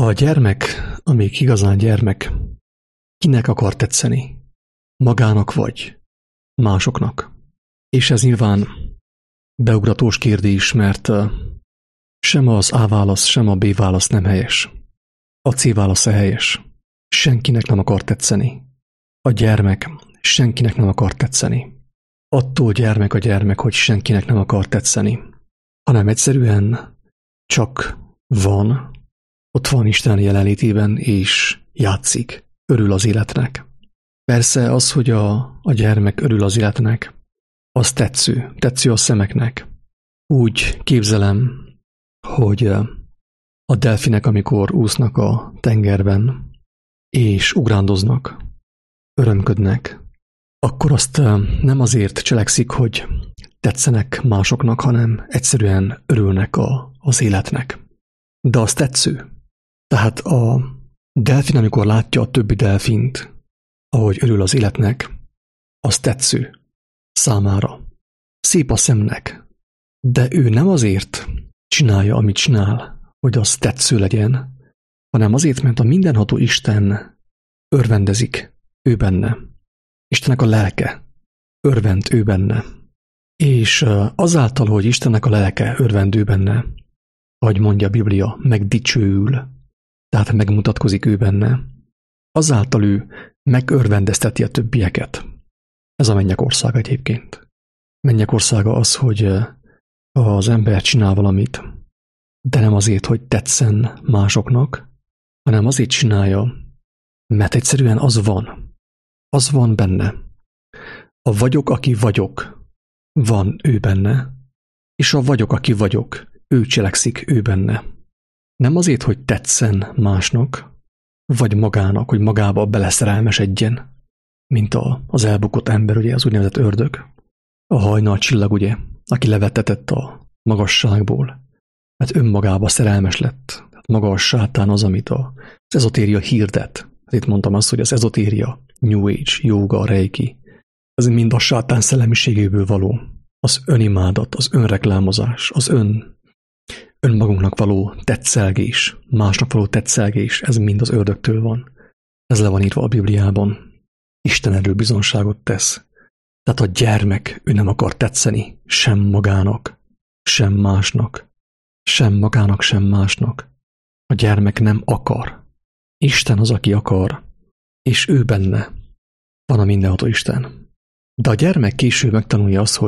A gyermek, amíg igazán gyermek, kinek akar tetszeni? Magának vagy másoknak? És ez nyilván beugratós kérdés, mert sem az A válasz, sem a B válasz nem helyes. A C válasz helyes. Senkinek nem akar tetszeni. A gyermek senkinek nem akar tetszeni. Attól gyermek a gyermek, hogy senkinek nem akar tetszeni, hanem egyszerűen csak van, ott van Isten jelenlétében, és játszik, örül az életnek. Persze az, hogy a gyermek örül az életnek, az tetsző a szemeknek. Úgy képzelem, hogy a delfinek, amikor úsznak a tengerben, és ugrándoznak, örömködnek, akkor azt nem azért cselekszik, hogy tetszenek másoknak, hanem egyszerűen örülnek az életnek. De az tetsző. Tehát a delfin, amikor látja a többi delfint, ahogy örül az életnek, az tetsző számára. Szép a szemnek, de ő nem azért csinálja, amit csinál, hogy az tetsző legyen, hanem azért, mert a mindenható Isten örvendezik ő benne. Istennek a lelke örvend ő benne. És azáltal, hogy Istennek a lelke örvend ő benne, ahogy mondja a Biblia, megdicsőül, tehát megmutatkozik ő benne, azáltal ő megörvendezteti a többieket. Ez a mennyek országa egyébként. Mennyek országa az, hogy az ember csinál valamit, de nem azért, hogy tetszen másoknak, hanem azért csinálja, mert egyszerűen az van. Az van benne. A vagyok, aki vagyok, van ő benne, és a vagyok, aki vagyok, ő cselekszik ő benne. Nem azért, hogy tetszen másnak, vagy magának, hogy magába beleszerelmesedjen, mint az elbukott ember, ugye, az úgynevezett ördög, a hajnal csillag, ugye, aki levetetett a magasságból, mert önmagába szerelmes lett. Maga a sátán az, amit az ezotéria hirdet. Itt mondtam azt, hogy az ezotéria, New Age, jóga, reiki, ez mind a sátán szellemiségéből való. Az önimádat, az önreklámozás, az önmagunknak való tetszelgés, másnak való tetszelgés, ez mind az ördögtől van. Ez le van írva a Bibliában. Isten erről bizonságot tesz. Tehát a gyermek, ő nem akar tetszeni sem magának, sem másnak, sem magának, sem másnak. A gyermek nem akar. Isten az, aki akar, és ő benne van a mindenható Isten. De a gyermek később megtanulja azt,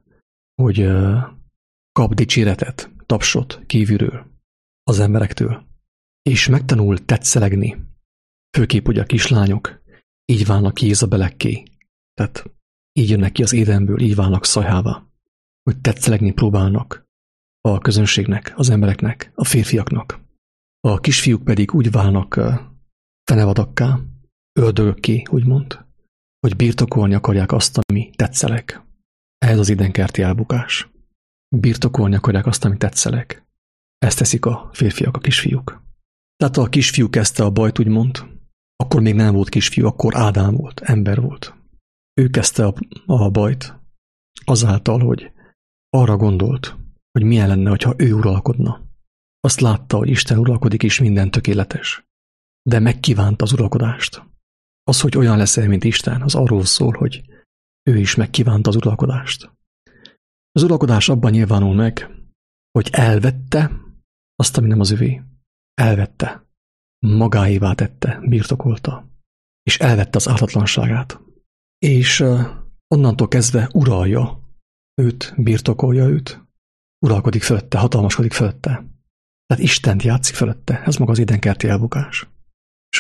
hogy kap dicséretet, tapsot kívülről, az emberektől, és megtanul tetszelegni. Főképp ugye a kislányok így válnak ki Jézabelekké, tehát így jönnek ki az édenből, így válnak szajhává, hogy tetszelegni próbálnak a közönségnek, az embereknek, a férfiaknak. A kisfiúk pedig úgy válnak fenevadakká, ördögökké, úgymond, hogy birtokolni akarják azt, ami tetszelek. Ez az idenkerti elbukás. Birtokolni akarják azt, ami tetszelek. Ezt teszik a férfiak, a kisfiúk. Tehát a kisfiú kezdte a bajt, úgymond. Akkor még nem volt kisfiú, akkor Ádám volt, ember volt. Ő kezdte a bajt azáltal, hogy arra gondolt, hogy milyen lenne, ha ő uralkodna. Azt látta, hogy Isten uralkodik, és minden tökéletes. De megkívánta az uralkodást. Az, hogy olyan leszel, mint Isten, az arról szól, hogy ő is megkívánta az uralkodást. Az uralkodás abban nyilvánul meg, hogy elvette azt, ami nem az övé. Elvette. Magáévá tette, birtokolta. És elvette az ártatlanságát. És onnantól kezdve uralja őt, birtokolja őt, uralkodik fölötte, hatalmaskodik fölötte. Tehát Istent játszik fölötte. Ez maga az édenkerti elbukás. És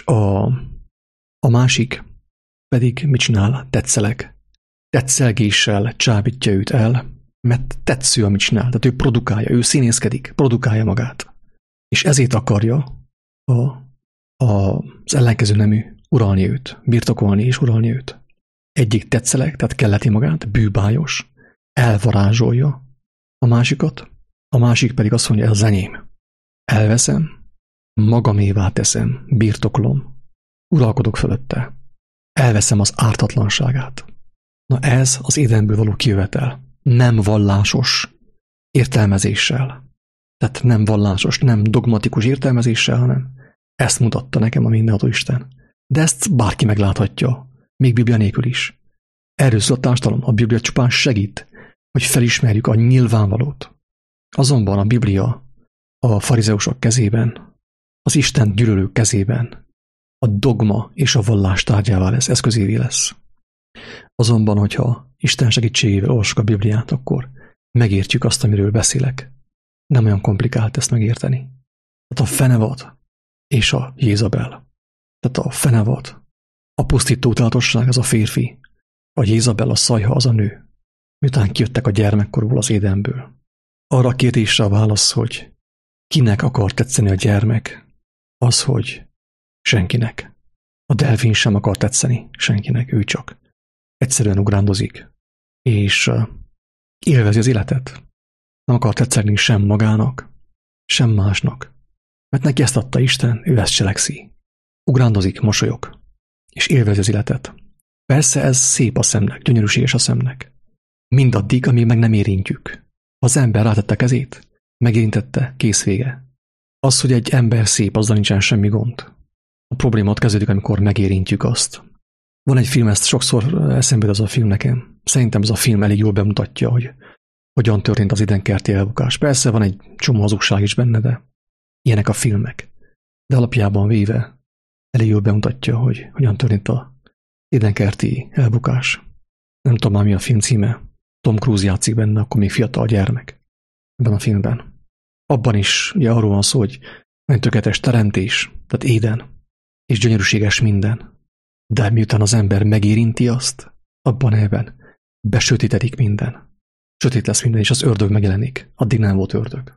a másik pedig mit csinál? Tetszeleg. Tetszelgéssel csábítja őt el, mert tetsző, amit csinál. Tehát ő produkálja, ő színészkedik, produkálja magát. És ezért akarja az ellenkező nemű uralni őt, birtokolni és uralni őt. Egyik tetszeleg, tehát kelleti magát, bűbájos, elvarázsolja a másikat, a másik pedig azt mondja, ez az enyém. Elveszem, magamévá teszem, birtoklom, uralkodok fölötte, elveszem az ártatlanságát. Na ez az édenből való kijövetel. Nem vallásos értelmezéssel. Tehát nem vallásos, nem dogmatikus értelmezéssel, hanem Ezt mutatta nekem a mindenható Isten. De ezt bárki megláthatja, még Biblia nélkül is. Erről szól a társadalom. A Biblia csupán segít, hogy felismerjük a nyilvánvalót. Azonban a Biblia a farizeusok kezében, az Isten gyűlölők kezében a dogma és a vallás tárgyává lesz, eszközévé lesz. Azonban, hogyha Isten segítségével olvassuk a Bibliát, akkor megértjük azt, amiről beszélek. Nem olyan komplikált ezt megérteni. Tehát a fenevad és a Jézabel. Tehát a fenevad, a pusztító tudatosság az a férfi, a Jézabel, a szajha az a nő. Miután kijöttek a gyermekkorból az Édenből. Arra a kérdésre a válasz, hogy kinek akar tetszeni a gyermek, az, hogy senkinek. A delfin sem akar tetszeni senkinek, ő csak egyszerűen ugrándozik, és élvezi az életet. Nem akar tetszeni sem magának, sem másnak. Mert neki ezt adta Isten, ő ezt cselekszi. Ugrándozik, mosolyog, és élvezi az életet. Persze ez szép a szemnek, gyönyörűséges a szemnek. Mindaddig, amíg meg nem érintjük. Ha az ember rátette kezét, megérintette, kész vége. Az, hogy egy ember szép, azzal nincsen semmi gond. A probléma ott kezdődik, amikor megérintjük azt. Van egy film, ezt sokszor eszembe jut az a film nekem. Szerintem ez a film elég jól bemutatja, hogy hogyan történt az édenkerti elbukás. Persze van egy csomó hazugság is benne, de ilyenek a filmek. De alapjában véve elég jól bemutatja, hogy hogyan történt az édenkerti elbukás. Nem tudom már mi a film címe. Tom Cruise játszik benne, akkor még fiatal gyermek ebben a filmben. Abban is ugye arról van szó, hogy nagyon tökéletes teremtés, tehát Éden, és gyönyörűséges minden. De miután az ember megérinti azt, abban ebben besötétedik minden. Sötét lesz minden, és az ördög megjelenik. Addig nem volt ördög.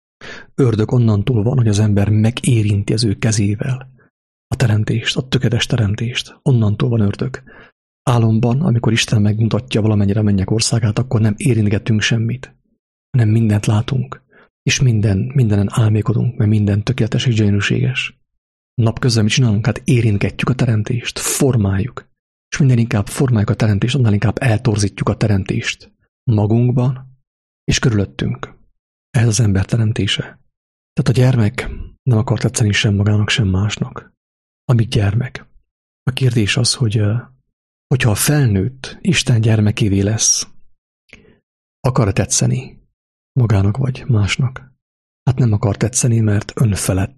Ördög onnantól van, hogy az ember megérinti az ő kezével a teremtést, a tökéletes teremtést. Onnantól van ördög. Álomban, amikor Isten megmutatja valamennyire a mennyek országát, akkor nem érintgetünk semmit, hanem mindent látunk, és mindenen álmékodunk, mert minden tökéletes és gyönyörűséges. Napközben mit csinálunk? Hát érintgetjük a teremtést, formáljuk, és minden inkább formáljuk a teremtést, annál inkább eltorzítjuk a teremtést magunkban és körülöttünk. Ez az ember teremtése. Tehát a gyermek nem akar tetszeni sem magának, sem másnak. Amíg gyermek. A kérdés az, hogyha a felnőtt Isten gyermekévé lesz, akar tetszeni magának vagy másnak? Hát nem akar tetszeni, mert önfelett.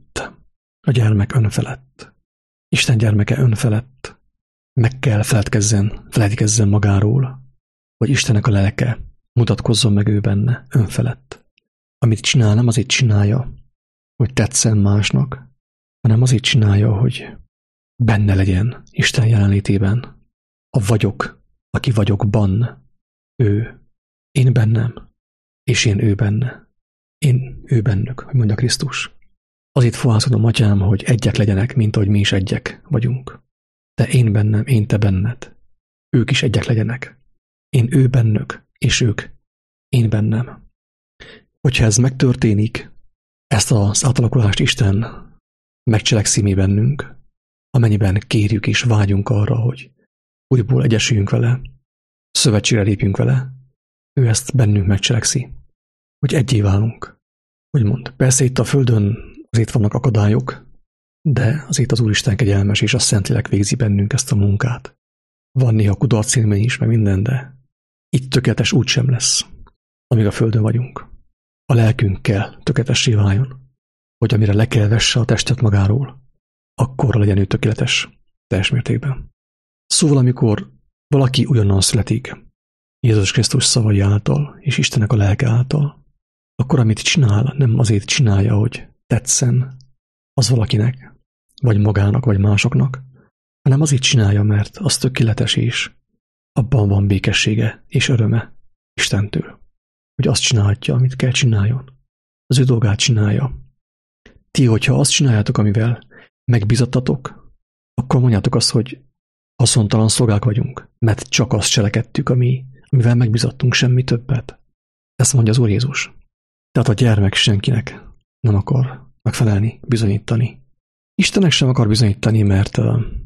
A gyermek önfelett. Isten gyermeke önfelett. Meg kell feledkezzen magáról, hogy Istennek a lelke mutatkozzon meg ő benne, önfelett. Amit csinál, nem azért csinálja, hogy tetszen másnak, hanem azért csinálja, hogy benne legyen Isten jelenlétében. A vagyok, aki vagyokban, ő, én bennem, és én ő benne. Én ő bennük, hogy mondja Krisztus. Azért fohászkodom, Atyám, hogy egyek legyenek, mint ahogy mi is egyek vagyunk. De én bennem, én te benned. Ők is egyek legyenek. Én ő bennük, és ők én bennem. Hogyha ez megtörténik, ezt az átalakulást Isten megcselekszi mi bennünk, amennyiben kérjük és vágyunk arra, hogy újból egyesüljünk vele, szövetségre lépjünk vele, ő ezt bennünk megcselekszi, hogy egyé válunk. Úgymond, persze itt a Földön azért vannak akadályok, de azért az Úristen kegyelmes, és a Szentlélek végzi bennünk ezt a munkát. Van néha kudarcélmény is, meg minden, de itt tökéletes úgy sem lesz, amíg a Földön vagyunk. A lelkünk kell tökéletessé váljon, hogy amire le kell vesse a testet magáról, akkor legyen ő tökéletes, teljes mértékben. Szóval, amikor valaki ugyanolyan születik, Jézus Krisztus szavai által, és Istennek a lelke által, akkor amit csinál, nem azért csinálja, hogy tetszen az valakinek, vagy magának, vagy másoknak, hanem azért csinálja, mert az tökéletes is. Abban van békessége és öröme Istentől, hogy azt csinálhatja, amit kell csináljon. Az ő dolgát csinálja. Ti, hogyha azt csináljátok, amivel megbízattatok, akkor mondjátok azt, hogy haszontalan szolgák vagyunk, mert csak azt cselekedtük, amivel megbízattunk, semmi többet. Ezt mondja az Úr Jézus. Tehát a gyermek senkinek nem akar megfelelni, bizonyítani. Istennek sem akar bizonyítani, mert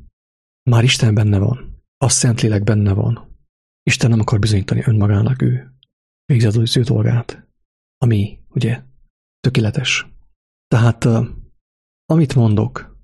már Isten benne van, a Szentlélek benne van. Isten nem akar bizonyítani önmagának, ő végzi az ő dolgát, ami ugye tökéletes. Tehát amit mondok,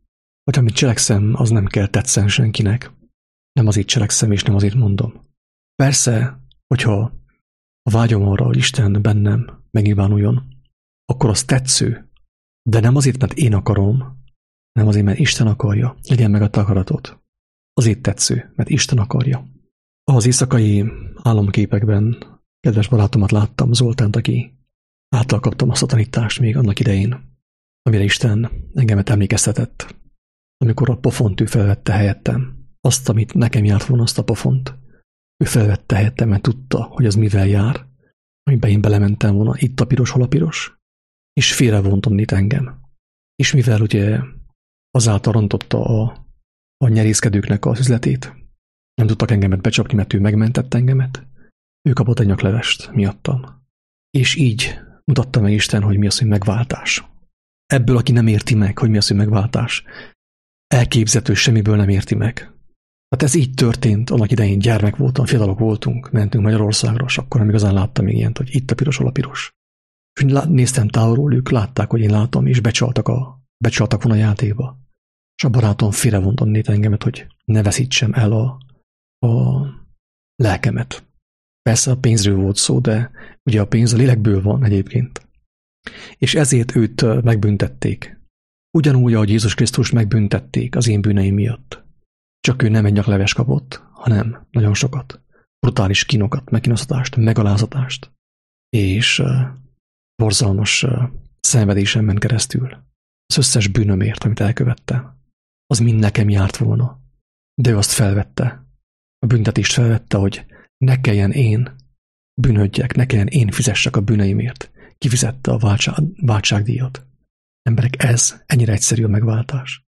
Vagy amit cselekszem, az nem kell tetszen senkinek. Nem azért cselekszem, és nem azért mondom. Persze, hogyha a vágyom arra, hogy Isten bennem megnyilvánuljon, akkor az tetsző, de nem azért, mert én akarom, nem azért, mert Isten akarja, legyen meg a akaratot. Azért tetsző, mert Isten akarja. Az éjszakai álomképekben kedves barátomat láttam, Zoltánt, aki által kaptam azt a tanítást még annak idején, amire Isten engemet emlékeztetett, amikor a pofont ő felvette helyettem. Azt, amit nekem járt volna, azt a pofont, ő felvette helyettem, mert tudta, hogy az mivel jár, amiben én belementem volna, itt a piros, hol a piros, és félrevont onnit engem. És mivel ugye azáltal rontotta a nyerészkedőknek az üzletét, nem tudtak engemet becsapni, mert ő megmentett engemet, ő kapott egy nyaklevest miattam. És így mutatta meg Isten, hogy mi az, hogy megváltás. Ebből, aki nem érti meg, hogy mi az, hogy megváltás, elképzelhető, semmiből nem érti meg. Hát ez így történt, annak idején gyermek voltam, fiatalok voltunk, mentünk Magyarországra, és akkor nem igazán láttam még ilyent, hogy itt a piros, hol a piros. És néztem távolról, ők látták, hogy én látom, és becsaltak volna a játékba. És a barátom félrevont onnét engemet, hogy ne veszítsem el a lelkemet. Persze a pénzről volt szó, de ugye a pénz a lélekből van egyébként. És ezért őt megbüntették. Ugyanúgy, ahogy Jézus Krisztus megbüntették az én bűneim miatt. Csak ő nem egy nyakleves kapott, hanem nagyon sokat. Brutális kínokat, megkínoztatást, megalázatást. És borzalmas szenvedésen ment keresztül. Az összes bűnömért, amit elkövettem, az mind nekem járt volna. De ő azt felvette. A büntetést felvette, hogy ne kelljen én bűnödjek, ne kelljen én fizessek a bűneimért. Kifizette a váltságdíjat. Emberek, ez ennyire egyszerű a megváltás.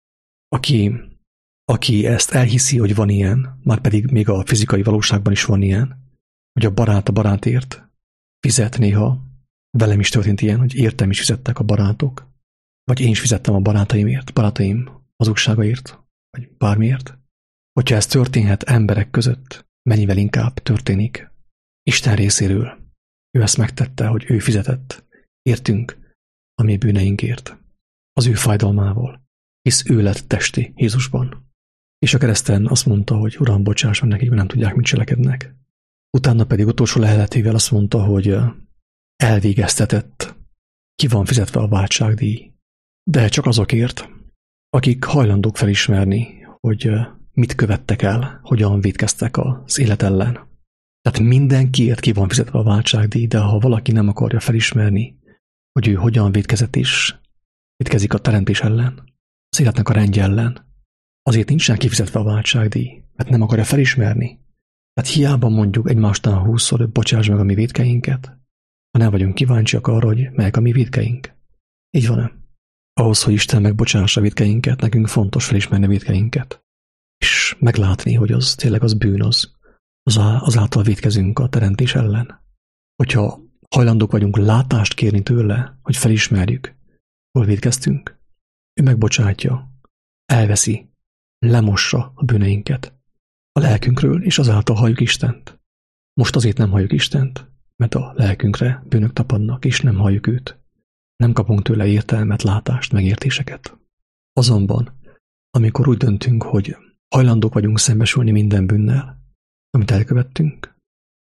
Aki ezt elhiszi, hogy van ilyen, már pedig még a fizikai valóságban is van ilyen, hogy a barátért fizet néha, velem is történt ilyen, hogy értem is fizettek a barátok, vagy én is fizettem a barátaim hazugságaért, vagy bármiért. Hogyha ez történhet emberek között, mennyivel inkább történik Isten részéről. Ő ezt megtette, hogy ő fizetett értünk a mi bűneinkért, az ő fájdalmával, hisz ő lett testi Jézusban. És a kereszten azt mondta, hogy Uram, bocsáss meg nekik, mert nem tudják, mit cselekednek. Utána pedig utolsó leheletével azt mondta, hogy elvégeztetett, ki van fizetve a váltságdíj. De csak azokért, akik hajlandók felismerni, hogy mit követtek el, hogyan vétkeztek az élet ellen. Tehát mindenkiért ki van fizetve a váltságdíj, de ha valaki nem akarja felismerni, hogy ő hogyan vétkezett is, vétkezik a teremtés ellen, az életnek a rendje ellen, azért nincsen kifizetve a váltságdíj, mert nem akarja felismerni. Tehát hiába mondjuk egymásnál 20-szor, hogy bocsáss meg a mi vétkeinket, ha nem vagyunk kíváncsiak arra, hogy melyek a mi vétkeink. Így van-e? Ahhoz, hogy Isten megbocsássa a vétkeinket, nekünk fontos felismerni a vétkeinket. És meglátni, hogy az tényleg az bűn, azáltal vétkezünk a teremtés ellen. Hogyha hajlandók vagyunk látást kérni tőle, hogy felismerjük, hol vétkeztünk, ő megbocsátja, elveszi, lemossa a bűneinket a lelkünkről, és azáltal halljuk Istent. Most azért nem halljuk Istent, mert a lelkünkre bűnök tapadnak, és nem halljuk őt. Nem kapunk tőle értelmet, látást, megértéseket. Azonban, amikor úgy döntünk, hogy hajlandók vagyunk szembesülni minden bűnnel, amit elkövettünk,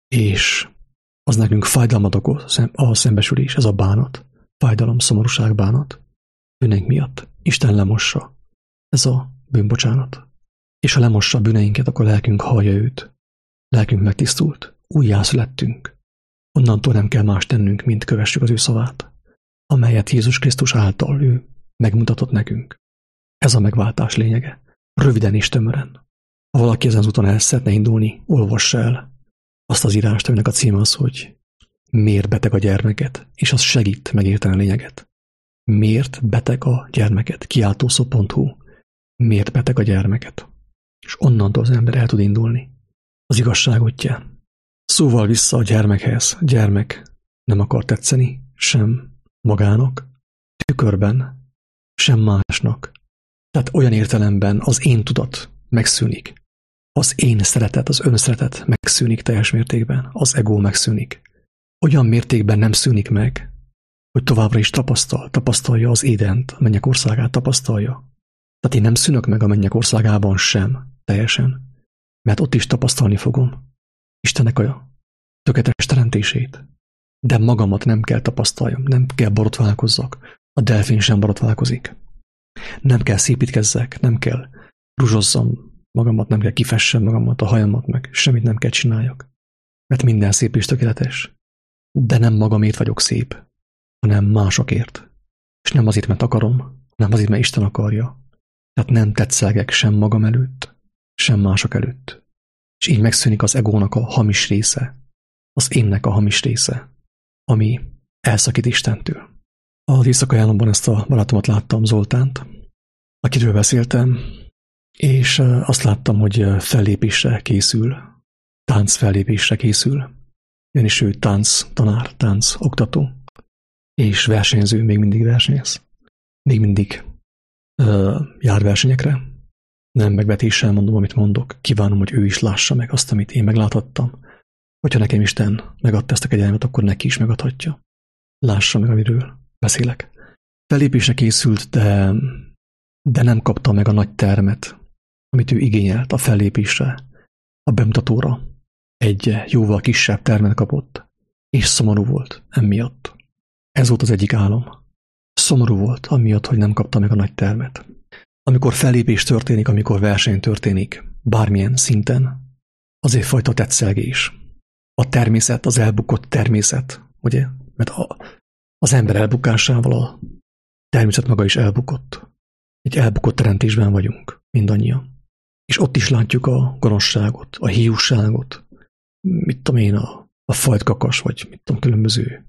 és az nekünk fájdalmat okoz, a szembesülés, ez a bánat, fájdalom, szomorúság, bánat, bűneink miatt Isten lemossa, ez a bűnbocsánat. És ha lemossa a bűneinket, akkor lelkünk hallja őt. Lelkünk megtisztult, újjászülettünk. Onnantól nem kell más tennünk, mint kövessük az ő szavát, amelyet Jézus Krisztus által ő megmutatott nekünk. Ez a megváltás lényege. Röviden és tömören. Ha valaki ezen az úton el szeretne indulni, olvassa el azt az írást, aminek a címe az, hogy miért beteg a gyermeket, és az segít megérteni a lényeget. Miért beteg a gyermeket? Kiáltószó.hu. Miért beteg a gyermeket? És onnantól az ember el tud indulni az igazság útján. Szóval vissza a gyermekhez. Gyermek nem akar tetszeni sem magának, tükörben, sem másnak. Tehát olyan értelemben az én tudat megszűnik. Az én szeretet, az önszeretet megszűnik teljes mértékben. Az ego megszűnik. Olyan mértékben nem szűnik meg, hogy továbbra is tapasztalja az Édent, a mennyek országát tapasztalja. Tehát én nem szűnök meg a mennyek országában sem, teljesen, mert ott is tapasztalni fogom Istennek a tökéletes teremtését. De magamat nem kell tapasztaljam, nem kell borotválkozzak. A delfin sem borotválkozik. Nem kell szépítkezzek, nem kell ruzsozzam magamat, nem kell kifessem magamat, a hajamat, meg semmit nem kell csináljak. Mert minden szép és tökéletes. De nem magamért vagyok szép, hanem másokért. És nem azért, mert akarom, nem azért, mert Isten akarja. Tehát nem tetszelgek sem magam előtt, sem mások előtt. És így megszűnik az egónak a hamis része, az énnek a hamis része, ami elszakít Istentől. Az éjszakai álomban ezt a barátomat láttam, Zoltánt, akiről beszéltem, és azt láttam, hogy fellépésre készül, tánc fellépésre készül. Ugyanis ő tánc tanár, tánc oktató, és versenyző, még mindig versenyez. Még mindig jár versenyekre. Nem megvetéssel mondom, amit mondok. Kívánom, hogy ő is lássa meg azt, amit én megláthattam. Hogyha nekem Isten megadta ezt a kegyelmet, akkor neki is megadhatja. Lássa meg, amiről beszélek. Fellépésre készült, de nem kapta meg a nagy termet, amit ő igényelt a fellépésre, a bemutatóra. Egy jóval kisebb termet kapott, és szomorú volt emiatt. Ez volt az egyik álom. Szomorú volt, amiatt, hogy nem kapta meg a nagy termet. Amikor fellépés történik, amikor verseny történik, bármilyen szinten, az egyfajta tetszelgés. A természet, az elbukott természet, ugye? Mert az ember elbukásával a természet maga is elbukott. Egy elbukott teremtésben vagyunk, mindannyian. És ott is látjuk a gonoszságot, a hiúságot, mit tudom én, a fajtkakas, vagy mit tudom, különböző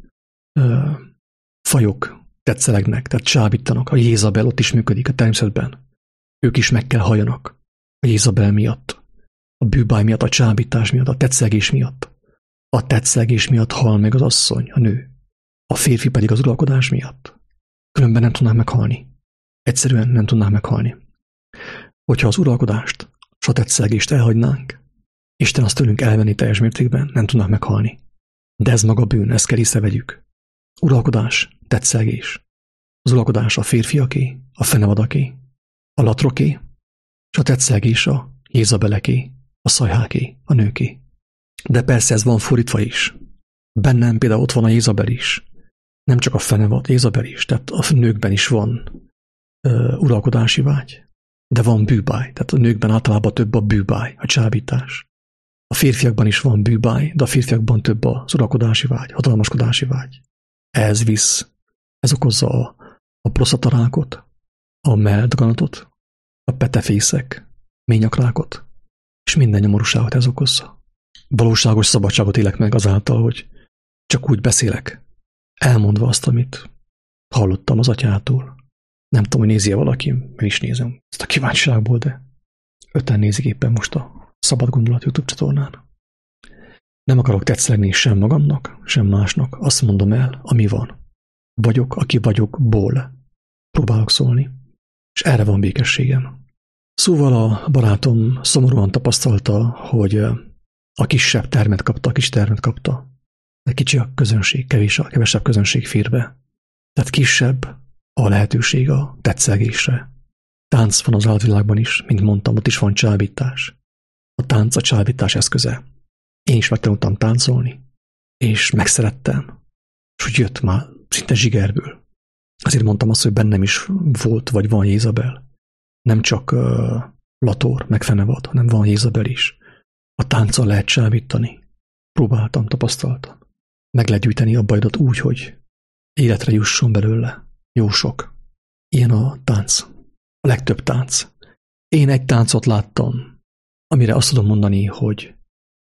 fajok tetszelegnek, tehát csábítanak. A Jézabel ott is működik a természetben. Ők is meg kell halljanak a Jézabel miatt, a bűbáj miatt, a csábítás miatt, a tetszelgés miatt. A tetszelgés miatt hal meg az asszony, a nő. A férfi pedig az uralkodás miatt. Különben nem tudnák meghalni. Egyszerűen nem tudnák meghalni. Hogyha az uralkodást, s a tetszelgést elhagynánk, Isten azt tőlünk elvenni teljes mértékben, nem tudnák meghalni. De ez maga bűn, ezt kell észrevegyük. Uralkodás, tetszelgés. Az uralkodás a férfiaké, a fenevadaké, a latroké, és a tetszelgés a Jézabeleké, a szajháké, a nőké. De persze ez van fordítva is. Bennem például ott van a Jézabel is. Nem csak a fenevad, Jézabel is. Tehát a nőkben is van uralkodási vágy. De van bűbáj. Tehát a nőkben általában több a bűbáj, a csábítás. A férfiakban is van bűbáj, de a férfiakban több az uralkodási vágy, hatalmaskodási vágy. Ez visz. Ez okozza a prostatarákot, a melldaganatot, a petefészek, ményakrákot, és minden nyomorúságot ez okozza. Valóságos szabadságot élek meg azáltal, hogy csak úgy beszélek, elmondva azt, amit hallottam az atyától. Nem tudom, hogy nézi-e valaki, meg is nézem ezt a kíváncsiságból, de 5-en nézik éppen most a Szabad Gondolat YouTube csatornán. Nem akarok tetszelegni sem magamnak, sem másnak, azt mondom el, ami van. Vagyok, aki vagyok-ból próbálok szólni, és erre van békességem. Szóval a barátom szomorúan tapasztalta, hogy a kisebb termet kapta, a kis termet kapta. De kicsi a közönség, kevesebb közönség fér be. Tehát kisebb a lehetőség a tetszelgésre. Tánc van az állatvilágban is, mint mondtam, ott is van csábítás. A tánc a csábítás eszköze. Én is megtanultam táncolni, és megszerettem, és úgy jött már szinte zsigerből. Azért mondtam azt, hogy bennem is volt, vagy van Jézabel. Nem csak Lator, meg fenevad, hanem van Jézabel is. A tánccal lehet csábítani. Próbáltam, tapasztaltam. Meg lehet gyűjteni a bajdot úgy, hogy életre jusson belőle. Jó sok. Ilyen a tánc. A legtöbb tánc. Én egy táncot láttam, amire azt tudom mondani, hogy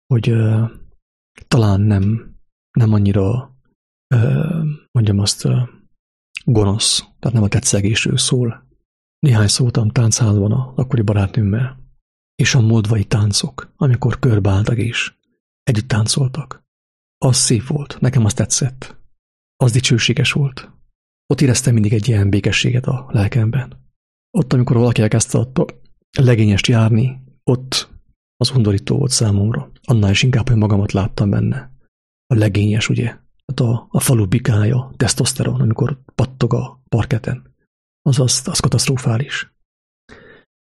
talán nem annyira, mondjam azt, gonosz, tehát nem a tetszegésről szól. Néhány szótam táncházban az akkori barátnőmmel, és a moldvai táncok, amikor körbeálltak és együtt táncoltak. Az szép volt, nekem az tetszett. Az dicsőséges volt. Ott éreztem mindig egy ilyen békességet a lelkemben. Ott, amikor valaki elkezdte a legényest járni, ott az undorító volt számomra. Annál is inkább, hogy magamat láttam benne. A legényes, ugye? A falu bikája, tesztoszteron, amikor pattog a parketen. Az katasztrofális.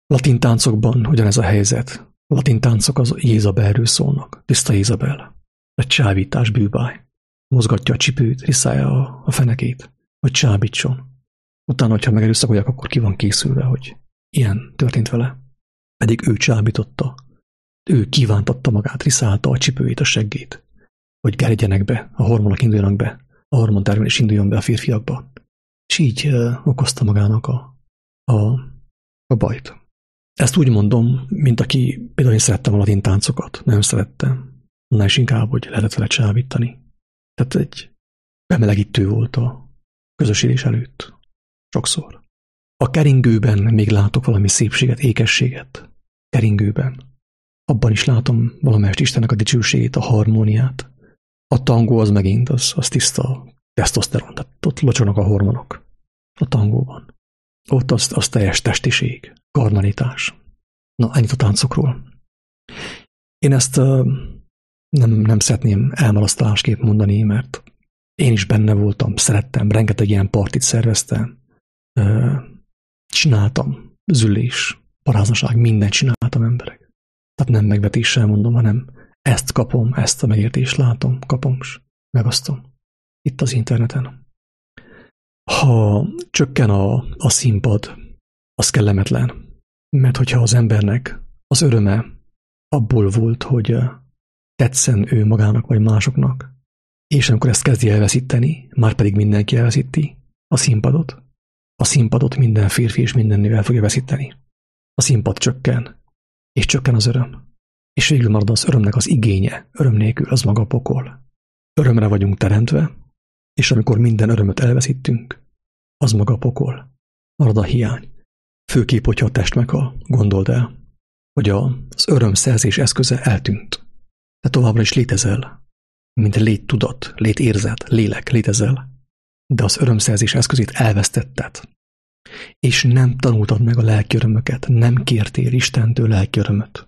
Latin táncokban ugyanez a helyzet. A latin táncok az Jézabelről szólnak. Tiszta Jézabel. Egy csábítás bűbáj. Mozgatja a csipőt, riszálja a fenekét, hogy csábítson. Utána, hogyha megerőszakolják, akkor ki van készülve, hogy ilyen történt vele. Pedig ő csábította. Ő kívántatta magát, riszálta a csipőjét, a seggét, hogy gerjedjenek be, a hormonok induljanak be, a hormontermelés induljon be a férfiakba. És így okozta magának a bajt. Ezt úgy mondom, mint aki például én szerettem a latin táncokat, nem szerettem. Annál is inkább, hogy lehetett vele csábítani. Tehát egy bemelegítő volt a közösülés előtt. Sokszor. A keringőben még látok valami szépséget, ékességet. Keringőben. Abban is látom valamelyest Istennek a dicsőségét, a harmóniát. A tangó az megint, az tiszta tesztoszteron, tehát ott locsanak a hormonok. A tangóban. Ott az teljes testiség, karnalitás. Na, ennyit a táncokról. Én ezt nem szeretném elmarasztalásképp mondani, mert én is benne voltam, szerettem, rengeteg ilyen partit szerveztem, csináltam, züllés, paráznaság, mindent csináltam, emberek. Tehát nem megvetéssel mondom, hanem ezt kapom, ezt a megértést látom, kapom, és megosztom. Itt az interneten. Ha csökken a színpad, az kellemetlen. Mert hogyha az embernek az öröme abból volt, hogy tetszen ő magának vagy másoknak, és amikor ezt kezdi elveszíteni, már pedig mindenki elveszíti a színpadot minden férfi és minden nő el fogja veszíteni. A színpad csökken, és csökken az öröm. És végül marad az örömnek az igénye, öröm nélkül az maga a pokol. Örömre vagyunk teremtve, és amikor minden örömöt elveszítünk, az maga a pokol. Marad a hiány. Főképp, hogyha a test meghal, gondold el, hogy az örömszerzés eszköze eltűnt. De továbbra is létezel, mint léttudat, létérzet, lélek létezel, de az örömszerzés eszközét elvesztetted. És nem tanultad meg a lelki örömöket, nem kértél Istentől lelki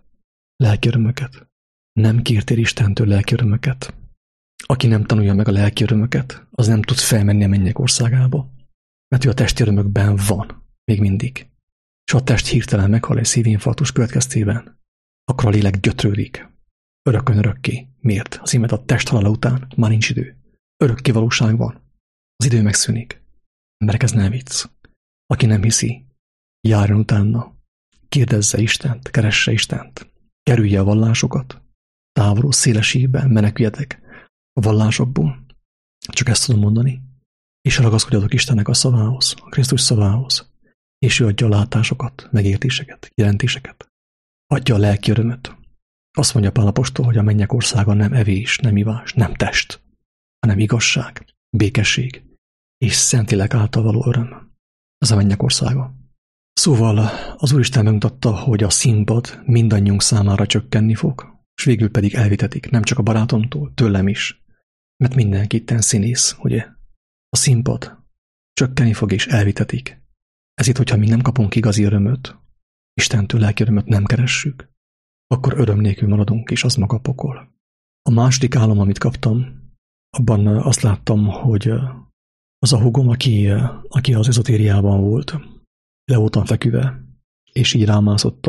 örömöket. Nem kértél Istentől lelki örömöket. Aki nem tanulja meg a lelki örömöket, az nem tud felmenni a mennyek országába, mert ő a testi örömökben van, még mindig. És ha a test hirtelen meghal egy szívinfarktus következtében, akkor a lélek gyötrődik. Örökön örökké. Miért? Az imet a test halála után már nincs idő. Örökké valóság van. Az idő megszűnik. Emberek, ez nem vicc. Aki nem hiszi, járjon utána. Kérdezze Istent, keresse Istent. Kerülje a vallásokat. Távolról, széles ívben meneküljetek a vallásokból. Csak ezt tudom mondani. És ragaszkodjatok Istennek a szavához, a Krisztus szavához. És ő adja a látásokat, megértéseket, jelentéseket. Adja a lelki örömöt. Azt mondja Pál apostol, hogy a mennyek országa nem evés, nem ivás, nem test, hanem igazság, békesség és Szentlélek által való öröm. Ez a mennyek országa. Szóval az Úristen megmutatta, hogy a színpad mindannyiunk számára csökkenni fog, és végül pedig elvitetik, nem csak a barátomtól, tőlem is, mert mindenki itten színész, ugye? A színpad csökkenni fog és elvitetik. Ez itt, hogyha mi nem kapunk igazi örömöt, Istentől lelki örömöt nem keressük, akkor öröm nélkül maradunk, és az maga a pokol. A második álom, amit kaptam, abban azt láttam, hogy az a húgom, aki az ezotériában volt, le voltam feküve, és így rámászott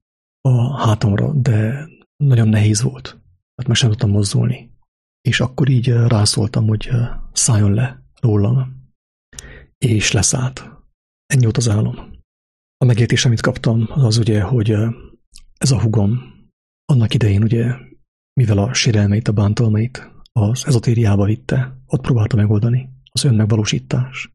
a hátamra, de nagyon nehéz volt. Tehát meg sem tudtam mozdulni. És akkor így rászóltam, hogy szálljon le rólam. És leszállt. Ennyi volt az álom. A megértés, amit kaptam, az ugye, hogy ez a húgom annak idején, ugye, mivel a sérelmeit, a bántalmait az ezotériába vitte, ott próbálta megoldani az önmegvalósítás,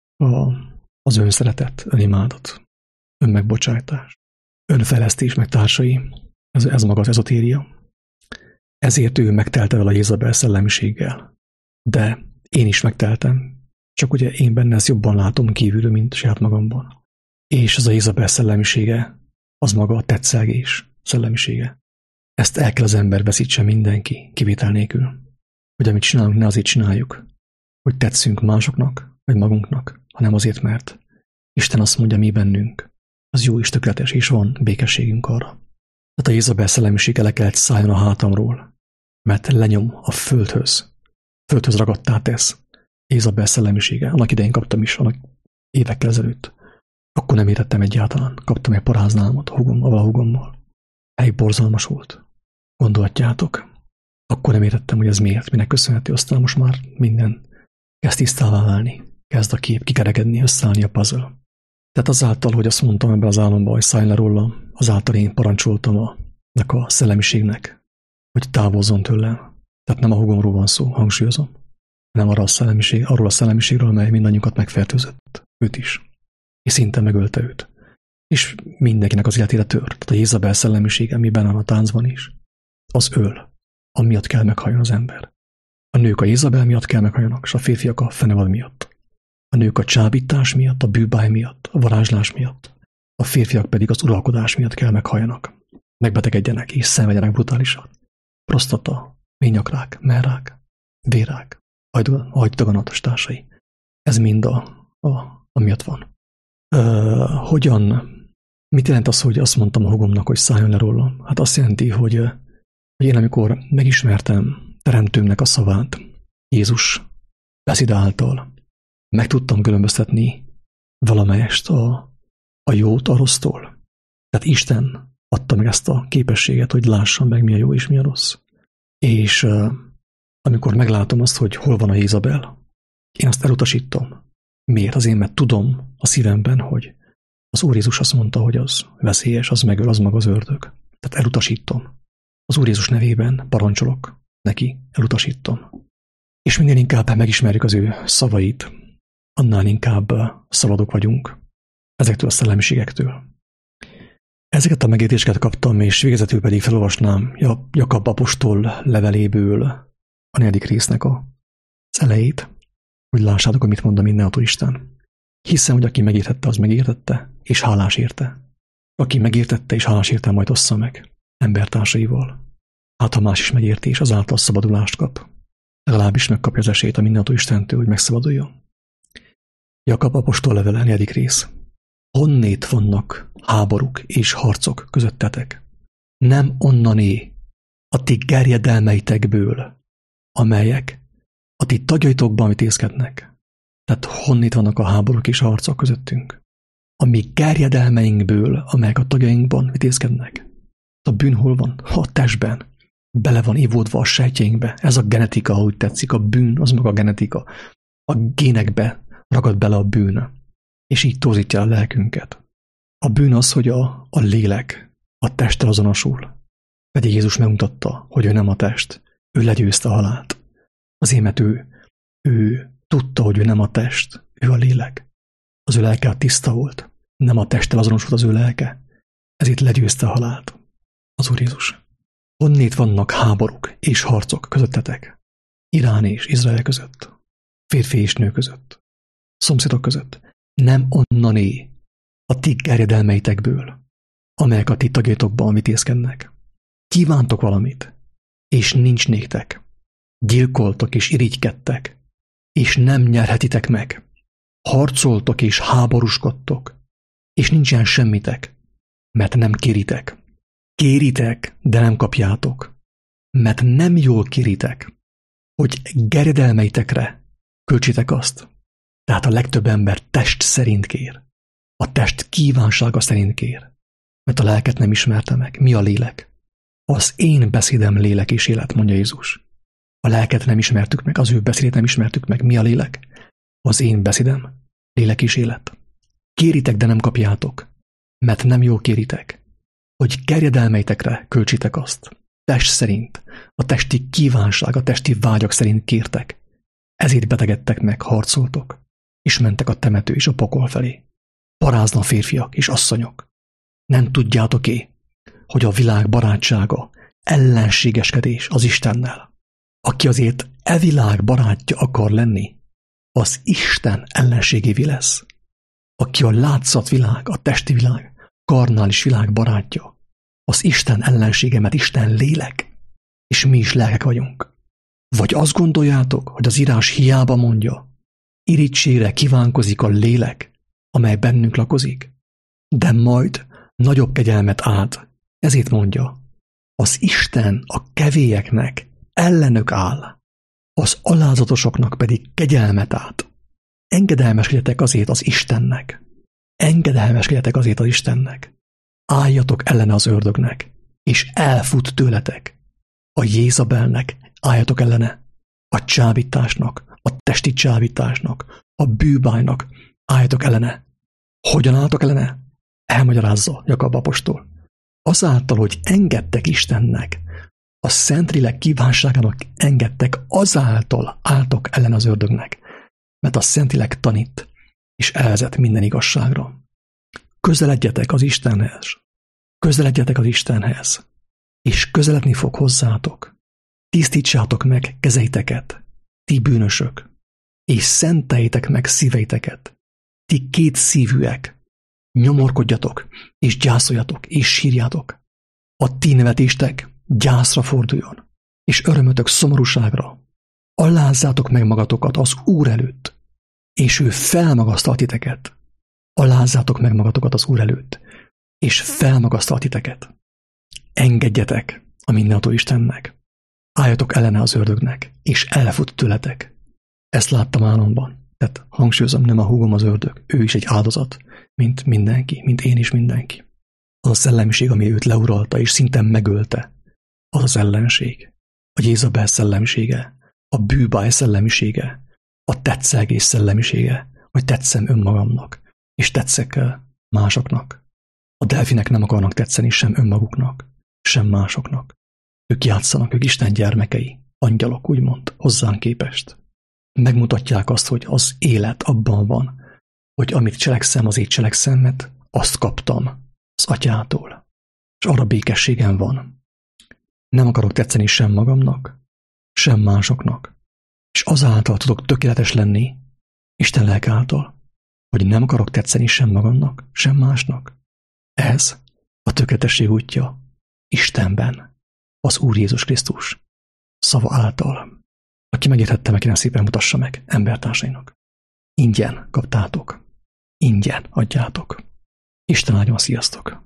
az önszeretet, önimádat, önmegbocsátás, önfejlesztés meg társai, ez maga az ezotéria. Ezért ő megtelte vele a Jézabel szellemiséggel. De én is megteltem, csak ugye én benne ezt jobban látom kívülről, mint saját magamban. És az a Jézabel szellemisége, az maga a tetszelgés szellemisége. Ezt el kell az ember veszítse mindenki, kivétel nélkül. Hogy amit csinálunk, ne azért csináljuk, hogy tetszünk másoknak, vagy magunknak, hanem azért, mert Isten azt mondja, mi bennünk. Az jó és tökéletes, és van békességünk arra. Tehát a Jézabel szellemisége le kellett szálljon a hátamról, mert lenyom a földhöz. Földhöz ragadtá tesz. Jézabel szellemisége. Annak idején kaptam is, annak évekkel ezelőtt. Akkor nem értettem egyáltalán. Kaptam egy paráználmot a húgommal. Elég borzalmas volt. Gondolhatjátok. Akkor nem értettem, hogy ez miért, minek köszönhető, aztán most már minden kezd tisztává válni. Kezd a kép kikerekedni, összeállni a puzzle. Tehát azáltal, hogy azt mondtam ebben az álomban, hogy szállj le rólam, azáltal én parancsoltam a szellemiségnek, hogy távozzon tőlem. Tehát nem a húgomról van szó, hangsúlyozom, hanem arról a szellemiségről, amely mindannyiunkat megfertőzött. Őt is. És szinte megölte őt. És mindenkinek az életére tört. Tehát a Jézabel szellemisége, ami benne van a táncban is, az öl. Amiatt kell meghalljon az ember. A nők a Jézabel miatt kell meghalljanak, és a férfiak a fenevad miatt. A nők a csábítás miatt, a bűbáj miatt, a varázslás miatt. A férfiak pedig az uralkodás miatt kell meghalljanak. Megbetegedjenek és szenvedjenek brutálisan. Prostata, ményakrák, merrák, vérrák, agydaganat társai. Ez mind amiatt van. Mit jelent az, hogy azt mondtam a húgomnak, hogy szálljon le rólam? Hát azt jelenti, hogy én amikor megismertem Teremtőmnek a szavát, Jézus beszéde által, meg tudtam különböztetni valamelyest a jót a rossztól. Tehát Isten adta meg ezt a képességet, hogy lássam meg, mi a jó és mi a rossz. És amikor meglátom azt, hogy hol van a Jézabel, én azt elutasítom. Miért? Azért, mert tudom a szívemben, hogy az Úr Jézus azt mondta, hogy az veszélyes, az megöl, az maga az ördög. Tehát elutasítom. Az Úr Jézus nevében parancsolok neki, elutasítom. És minél inkább megismerjük az ő szavait, annál inkább szabadok vagyunk ezektől a szellemiségektől. Ezeket a megértéseket kaptam, és végezetül pedig felolvasnám Jakab apostol leveléből a 4. résznek az elejét, hogy lássátok, amit mond a mindenható Isten. Hiszem, hogy aki megértette, az megértette, és hálás érte. Aki megértette, és hálás érte, majd ossza meg embertársaival. Hát, ha más is megérti, és azáltal szabadulást kap. Legalábbis megkapja az esélyt a mindenható Istentől, hogy megszabaduljon. Jakab apostol levele, 4. rész. Honnét vannak háborúk és harcok közöttetek? Nem onnané a ti gerjedelmeitekből, amelyek a ti tagjaitokban vitézkednek. Tehát honnét vannak a háborúk és a harcok közöttünk? A mi gerjedelmeinkből, amelyek a tagjainkban vitézkednek. A bűn hol van? A testben. Bele van ivódva a sejtjeinkbe. Ez a genetika, ahogy tetszik. A bűn, az maga a genetika. A génekbe ragad bele a bűn. És így torzítja a lelkünket. A bűn az, hogy a lélek a testtel azonosul. Pedig Jézus megmutatta, hogy ő nem a test. Ő legyőzte a halált. Azért, mert ő tudta, hogy ő nem a test, ő a lélek. Az ő lelke tiszta volt. Nem a testtel azonosult az ő lelke. Ezért legyőzte a halált. Az Úr Jézus. Honnét vannak háborúk és harcok közöttetek? Irán és Izrael között. Férfi és nő között. Szomszédok között. Nem onnané a ti gerjedelmeitekből, amelyek a ti tagjaitokban vitézkednek. Kívántok valamit, és nincs néktek. Gyilkoltok és irigykedtek, és nem nyerhetitek meg. Harcoltok és háborúskodtok, és nincsen semmitek, mert nem kéritek. Kéritek, de nem kapjátok, mert nem jól kéritek, hogy gerjedelmeitekre költsétek azt. Tehát a legtöbb ember test szerint kér. A test kívánsága szerint kér. Mert a lelket nem ismerte meg. Mi a lélek? Az én beszédem lélek és élet, mondja Jézus. A lelket nem ismertük meg, az ő beszédét nem ismertük meg. Mi a lélek? Az én beszédem lélek és élet. Kéritek, de nem kapjátok, mert nem jól kéritek, hogy gerjedelmeitekre költsétek azt. Test szerint, a testi kívánság, a testi vágyak szerint kértek. Ezért betegedtek meg, harcoltok, és mentek a temető és a pokol felé. Parázna férfiak és asszonyok. Nem tudjátok-é, hogy a világ barátsága ellenségeskedés az Istennel. Aki azért e világ barátja akar lenni, az Isten ellenségévé lesz. Aki a látszatvilág, a testi világ, karnális világ barátja, az Isten ellensége, mert Isten lélek, és mi is lelkek vagyunk. Vagy azt gondoljátok, hogy az írás hiába mondja, irigysére kívánkozik a lélek, amely bennünk lakozik, de majd nagyobb kegyelmet ad. Ezért mondja, az Isten a kevélyeknek ellenük áll, az alázatosoknak pedig kegyelmet ad. Engedelmeskedjetek azért az Istennek. Engedelmeskedjetek azért az Istennek. Álljatok ellene az ördögnek, és elfut tőletek. A Jézabelnek álljatok ellene. A csábításnak, a testi csábításnak, a bűbájnak álljatok ellene. Hogyan álltok ellene? Elmagyarázza Jakab apostol. Azáltal, hogy engedtek Istennek, a Szentlélek kívánságának engedtek, azáltal álltok ellen az ördögnek, mert a Szentlélek tanít, és elvezet minden igazságra. Közeledjetek az Istenhez, és közeledni fog hozzátok. Tisztítsátok meg kezeiteket, ti bűnösök, és szenteljétek meg szíveiteket, ti kétszívűek. Nyomorkodjatok, és gyászoljatok, és sírjátok. A ti nevetéstek gyászra forduljon, és örömötök szomorúságra. Alázzátok meg magatokat az Úr előtt, és ő felmagasztal titeket. Alázzátok meg magatokat az Úr előtt, és felmagasztal titeket. Engedjetek a mindenható Istennek. Álljatok ellene az ördögnek, és elfut tőletek. Ezt láttam álomban. Tehát hangsúlyozom, nem a húgom az ördög, ő is egy áldozat, mint mindenki, mint én is mindenki. Az a szellemiség, ami őt leuralta, és szinte megölte, az az ellenség. A Jézabel szellemisége, a bűbáj szellemisége, a tetszelgés szellemisége, hogy tetszem önmagamnak, és tetszek másoknak. A delfinek nem akarnak tetszeni sem önmaguknak, sem másoknak. Ők játszanak, ők Isten gyermekei, angyalok, úgymond, hozzánk képest. Megmutatják azt, hogy az élet abban van, hogy amit cselekszem, azért cselekszem, mert azt kaptam az atyától. És arra békességem van. Nem akarok tetszeni sem magamnak, sem másoknak. És azáltal tudok tökéletes lenni, Isten lelke által, hogy nem akarok tetszeni sem magamnak, sem másnak. Ez a tökéletesség útja Istenben, az Úr Jézus Krisztus szava által. Aki megértette, meg kérem szépen mutassa meg embertársainak. Ingyen kaptátok. Ingyen adjátok. Isten áldjon, sziasztok!